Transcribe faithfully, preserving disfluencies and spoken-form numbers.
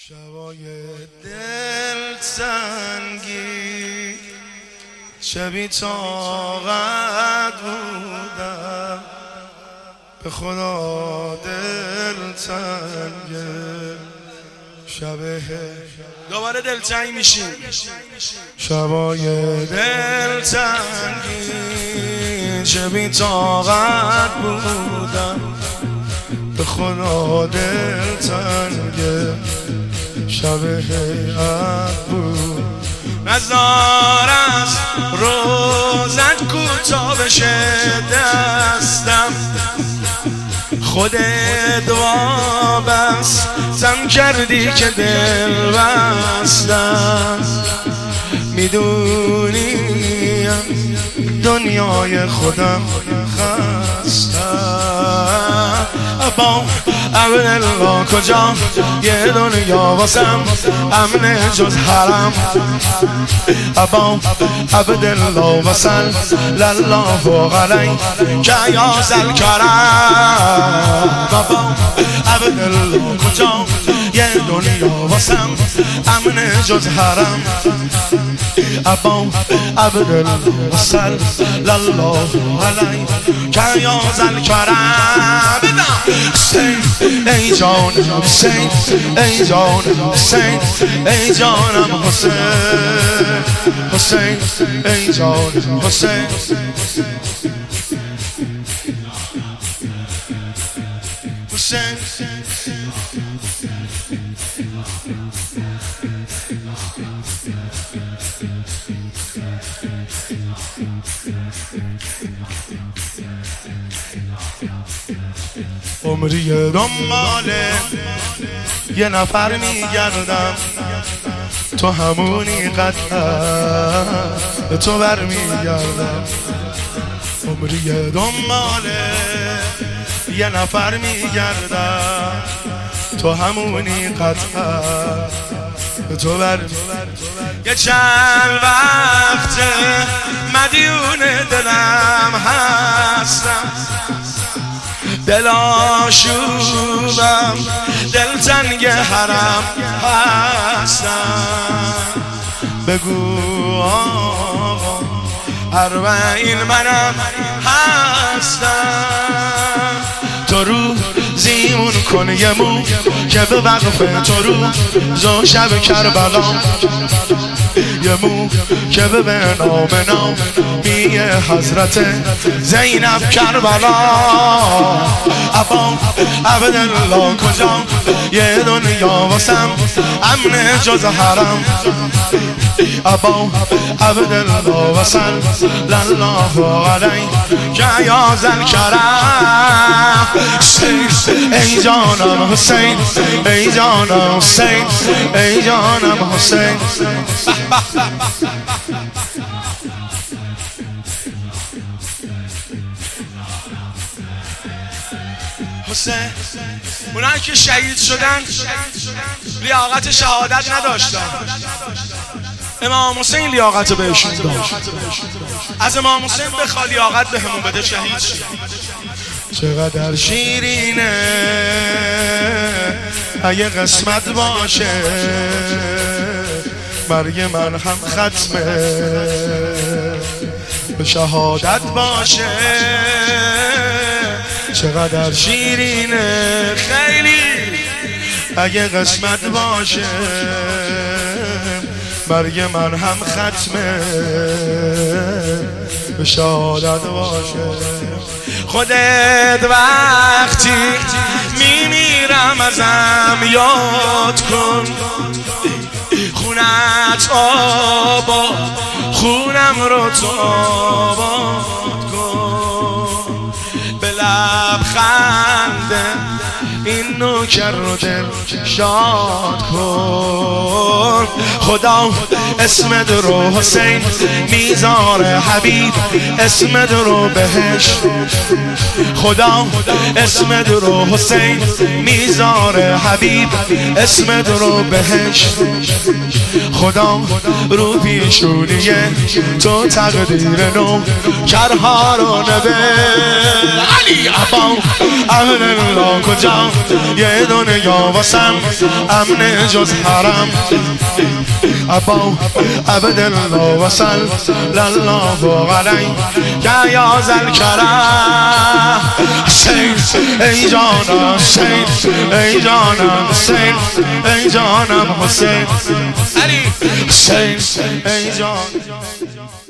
شبای دل تنگی شبی طاقت بودم، به خدا دل تنگه شبه دوباره دل تنگ میشیم. شبای دل تنگی شبی طاقت بودم، به خدا دل تنگه شبه حیعت بود. نزار از روزت کوتا بشه دستم، خودت وابستم کردی که دل بستم. میدونیم دنیای خودم خستم. ابا عبدالله کجا یه دنیا واسم امن جز حرم. ابا عبدالله وصل لله علی که یازل کرم. ابا عبدالله کجا یه دنیا واسم امن جز حرم. ابا عبدالله وصل لله علی که یازل کرم. حسین ای جان حسین ای جان حسین ای جانم حسین. حسین ای جان حسین حسین عمری دنبال یه نفر میگردم، تو همونی قطعا به تو برمیگردم. عمری دنبال یه نفر میگردم، تو همونی قطعا به تو برمیگردم. یه چند وقت مدیون دلم هستم، دل آشوبم دلتنگ حرم هستم. بگو آقا اربعین منم هستم. تو رو زیمون کن یه مو که به وقف تو رو زو شب کربلا. یه مو که به نام نام می حضرت زینب کربلا. ابا عبدالله کجا یه دنیا واسم امن جز حرم. ابا عبدالله وصل لله علی که یازل کرم. حسین ای جانم حسین ای جانم حسین ای جانم حسین. حسین اونایی که شهید شدن لیاقت شهادت نداشتن، امام حسین لیاقت رو بهشون داشت. از امام حسین بخوا لیاقت به همون بده شهید شد. چقدر شیرینه اگه قسمت باشه مرگ من هم ختمه به شهادت باشه. چقدر شیرینه خیلی اگه قسمت باشه مرگ من هم ختمه به شهادت باشه. خودت وقتی میمیرم ازم یاد کن، خونت آبا خونم رو تو آباد کن. به لبخنده این نوکر رو دل شاد کن. خدا اسم درو حسین میذاره حبیب اسم درو بهش خدا اسم درو حسین میذاره حبیب اسم درو بهش خدا رو پیشونیه تو تقدیر نو کرها رو نبه علی عبا امن الله کجا یه دنیا واسم امن جز حرم عبا عبدالله وصل لله علی یا یا ذل کرم حسین ای جانم حسین ای جانم حسین ای جانم حسین علی حسین ای جان